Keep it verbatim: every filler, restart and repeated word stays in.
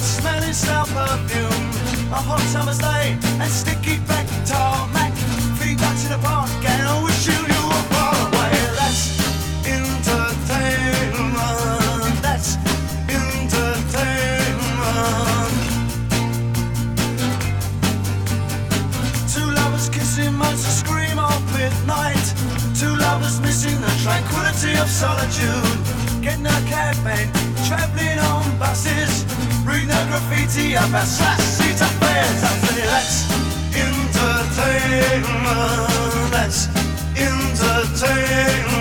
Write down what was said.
smelling stale perfume. A hot summer's day and sticky back tarmac. Feet back to the park and I wish you you were far away. That's entertainment. That's entertainment. Two lovers kissing months a scream of midnight. Two lovers missing the tranquility of solitude. Getting a cab man, travelling on buses. Reading the graffiti about sassy affairs. I say that's entertainment. That's entertainment.